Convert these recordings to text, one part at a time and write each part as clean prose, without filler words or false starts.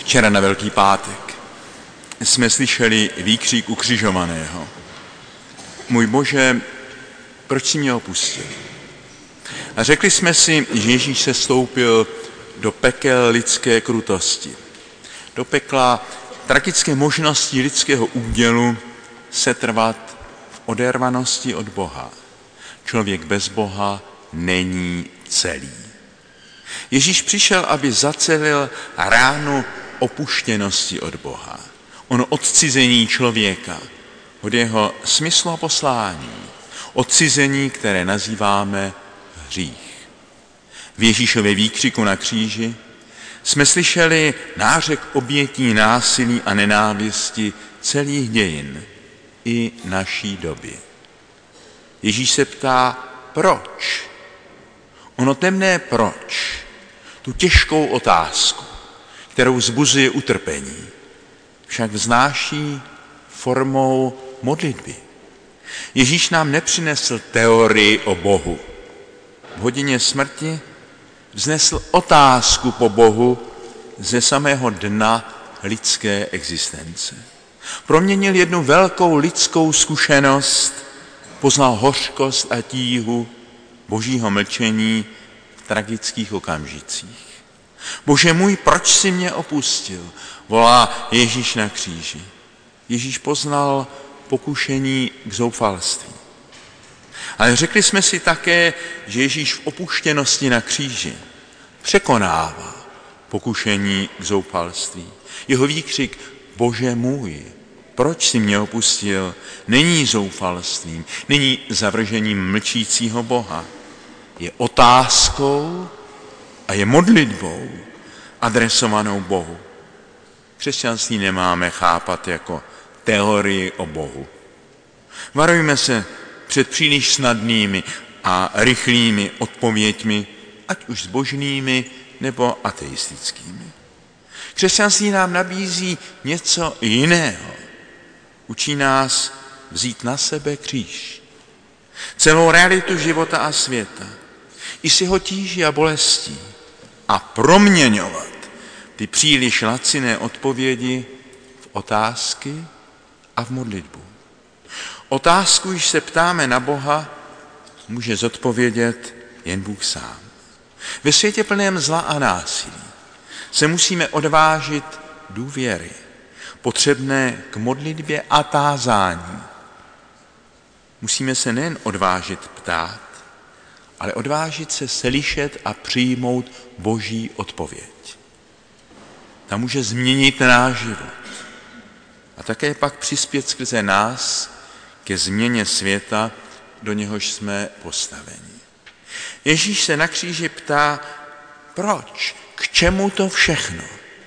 Včera na Velký pátek jsme slyšeli výkřik ukřižovaného. Můj Bože, proč jsi mě opustil? A řekli jsme si, že Ježíš se stoupil do pekel lidské krutosti. Do pekla tragické možnosti lidského údělu setrvat v odervanosti od Boha. Člověk bez Boha není celý. Ježíš přišel, aby zacelil ránu opuštěnosti od Boha. Ono odcizení člověka od jeho smyslu a poslání. Odcizení, které nazýváme hřích. V Ježíšově výkřiku na kříži jsme slyšeli nářek obětí násilí a nenávisti celých dějin i naší doby. Ježíš se ptá, proč? Ono temné proč, tu těžkou otázku, kterou vzbuzuje utrpení, však vznáší formou modlitby. Ježíš nám nepřinesl teorii o Bohu. V hodině smrti vznesl otázku po Bohu ze samého dna lidské existence. Proměnil jednu velkou lidskou zkušenost, poznal hořkost a tíhu Božího mlčení v tragických okamžicích. Bože můj, proč jsi mě opustil? Volá Ježíš na kříži. Ježíš poznal pokušení k zoufalství. Ale řekli jsme si také, že Ježíš v opuštěnosti na kříži překonává pokušení k zoufalství. Jeho výkřik, Bože můj, proč jsi mě opustil, není zoufalstvím, není zavržením mlčícího Boha. Je otázkou a je modlitbou adresovanou Bohu. Křesťanství nemáme chápat jako teorii o Bohu. Varujme se před příliš snadnými a rychlými odpověďmi, ať už zbožnými nebo ateistickými. Křesťanství nám nabízí něco jiného. Učí nás vzít na sebe kříž. Celou realitu života a světa. I s jeho tíží a bolestí. A proměňovat ty příliš laciné odpovědi v otázky a v modlitbu. Otázku, když se ptáme na Boha, může zodpovědět jen Bůh sám. Ve světě plném zla a násilí se musíme odvážit důvěry, potřebné k modlitbě a tázání. Musíme se nejen odvážit ptát, ale odvážit se slyšet a přijmout Boží odpověď. Ta může změnit náš život a také pak přispět skrze nás ke změně světa, do něhož jsme postaveni. Ježíš se na kříži ptá, proč, k čemu to všechno?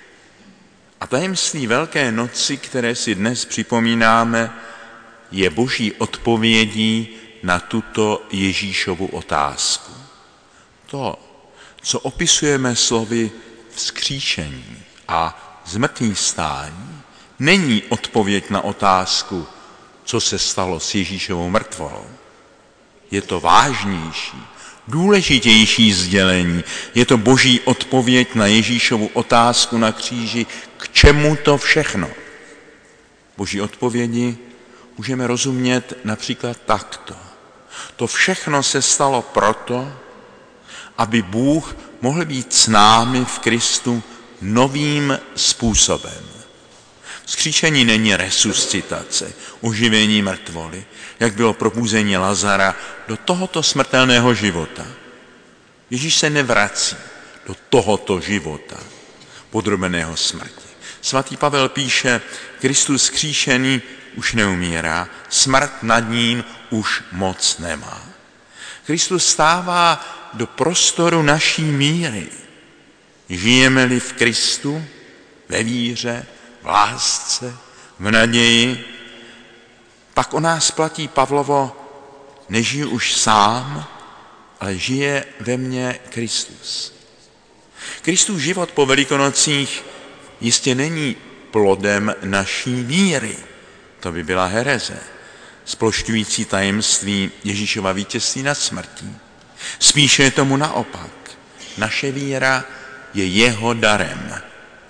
A tajemství Velké noci, které si dnes připomínáme, je Boží odpovědí na tuto Ježíšovu otázku. To, co opisujeme slovy vzkříšení a zmrtvýchvstání, není odpověď na otázku, co se stalo s Ježíšovou mrtvolou. Je to vážnější, důležitější sdělení. Je to Boží odpověď na Ježíšovu otázku na kříži, k čemu to všechno. Boží odpovědi můžeme rozumět například takto. To všechno se stalo proto, aby Bůh mohl být s námi v Kristu novým způsobem. Vzkříšení není resuscitace, oživení mrtvoly, jak bylo probuzení Lazara do tohoto smrtelného života. Ježíš se nevrací do tohoto života, podrobeného smrti. Svatý Pavel píše, Kristus vzkříšený už neumírá, smrt nad ním už moc nemá. Kristus stává do prostoru naší míry. Žijeme-li v Kristu, ve víře, v lásce, v naději, pak o nás platí Pavlovo, nežiju už sám, ale žije ve mně Kristus. Kristův život po Velikonocích jistě není plodem naší víry. To by byla hereze, splošťující tajemství Ježíšova vítězství nad smrtí. Spíše je tomu naopak. Naše víra je jeho darem.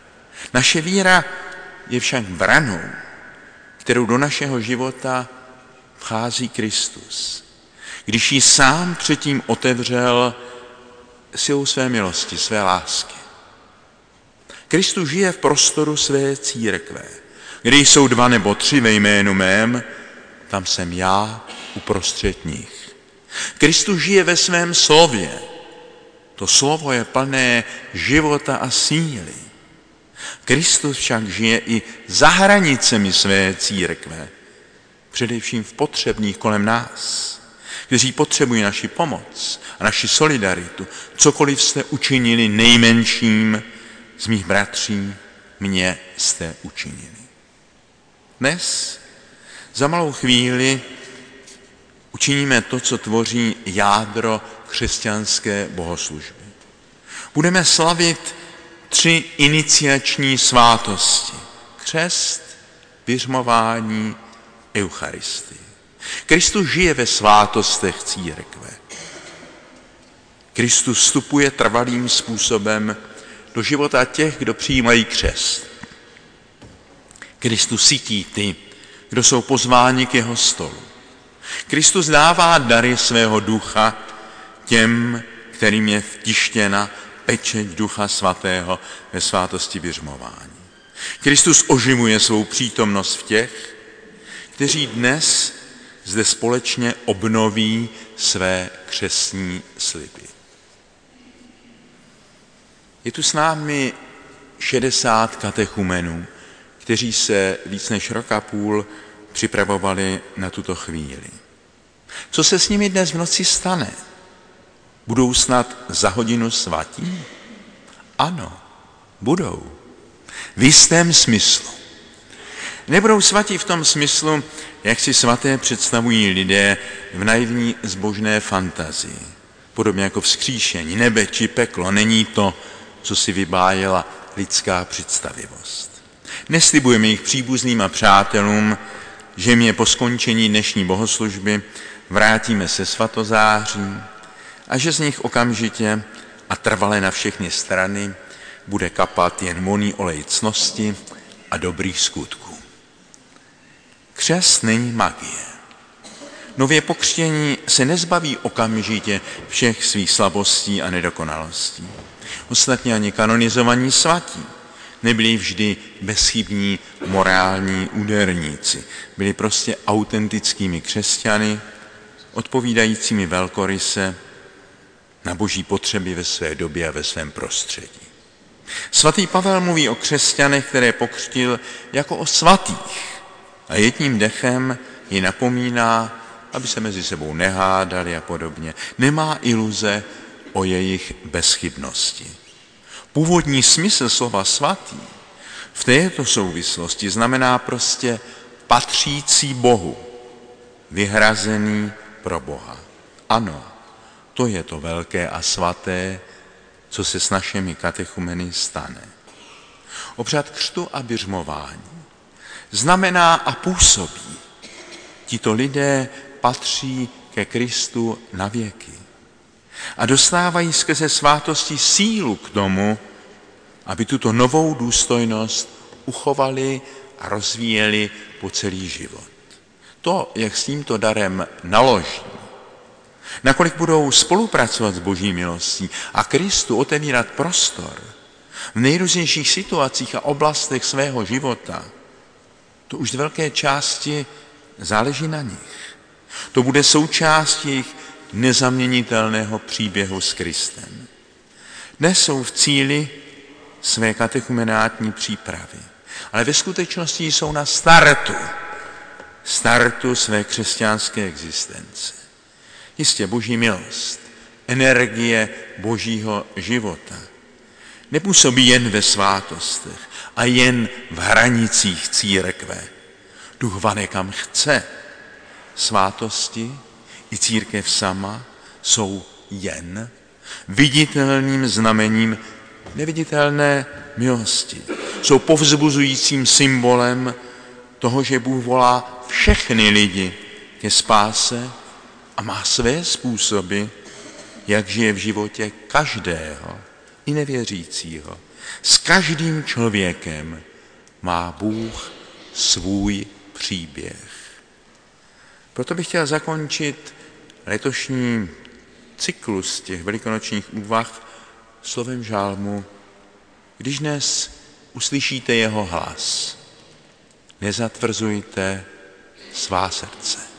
Naše víra je však branou, kterou do našeho života vchází Kristus, když ji sám předtím otevřel silou své milosti, své lásky. Kristus žije v prostoru své církve. Kde jsou 2 nebo 3 ve jménu mém, tam jsem já uprostřed nich. Kristus žije ve svém slově. To slovo je plné života a síly. Kristus však žije i za hranicemi své církve, především v potřebných kolem nás, kteří potřebují naši pomoc a naši solidaritu. Cokoliv jste učinili nejmenším z mých bratří, mě jste učinili. Dnes, za malou chvíli, učiníme to, co tvoří jádro křesťanské bohoslužby. Budeme slavit 3 iniciační svátosti. Křest, biřmování, Eucharistii. Kristus žije ve svátostech církve. Kristus vstupuje trvalým způsobem do života těch, kdo přijímají křest. Kristus sytí ty, kdo jsou pozváni k jeho stolu. Kristus dává dary svého ducha těm, kterým je vtištěna pečeť Ducha Svatého ve svátosti biřmování. Kristus oživuje svou přítomnost v těch, kteří dnes zde společně obnoví své křestní sliby. Je tu s námi 60 katechumenů, kteří se víc než rok a půl připravovali na tuto chvíli. Co se s nimi dnes v noci stane? Budou snad za hodinu svatí? Ano, budou. V jistém smyslu. Nebudou svatí v tom smyslu, jak si svaté představují lidé v naivní zbožné fantazii. Podobně jako vzkříšení, nebe či peklo, není to, co si vybájela lidská představivost. Neslibujeme jich příbuzným a přátelům, že my je po skončení dnešní bohoslužby vrátíme se svatozáří a že z nich okamžitě a trvale na všechny strany bude kapat jen vonný olej ctnosti a dobrých skutků. Křest není magie. Nově pokřtění se nezbaví okamžitě všech svých slabostí a nedokonalostí. Ostatně ani kanonizovaní svatí nebyli vždy bezchybní morální úderníci. Byli prostě autentickými křesťany, odpovídajícími velkoryse na boží potřeby ve své době a ve svém prostředí. Svatý Pavel mluví o křesťanech, které pokřtil, jako o svatých a jedním dechem ji napomíná, aby se mezi sebou nehádali a podobně. Nemá iluze o jejich bezchybnosti. Původní smysl slova svatý v této souvislosti znamená prostě patřící Bohu, vyhrazený pro Boha. Ano, to je to velké a svaté, co se s našimi katechumeny stane. Obřad křtu a biřmování znamená a působí. Tito lidé patří ke Kristu na věky a dostávají skrze svátosti sílu k tomu, aby tuto novou důstojnost uchovali a rozvíjeli po celý život. To, jak s tímto darem naloží, nakolik budou spolupracovat s boží milostí a Kristu otevírat prostor v nejrůznějších situacích a oblastech svého života, to už z velké části záleží na nich. To bude součástí jejich nezaměnitelného příběhu s Kristem. Dnes jsou v cíli své katechumenátní přípravy, ale ve skutečnosti jsou na startu své křesťanské existence. Jistě boží milost, energie božího života nepůsobí jen ve svátostech a jen v hranicích církve. Duch vane kam chce. Svátosti i církev sama jsou jen viditelným znamením neviditelné milosti. Jsou povzbuzujícím symbolem toho, že Bůh volá všechny lidi ke spáse a má své způsoby, jak žije v životě každého, i nevěřícího, S každým člověkem má Bůh svůj příběh. Proto bych chtěl zakončit letošní cyklus těch velikonočních úvah slovem žálmu: když dnes uslyšíte jeho hlas, nezatvrzujte svá srdce.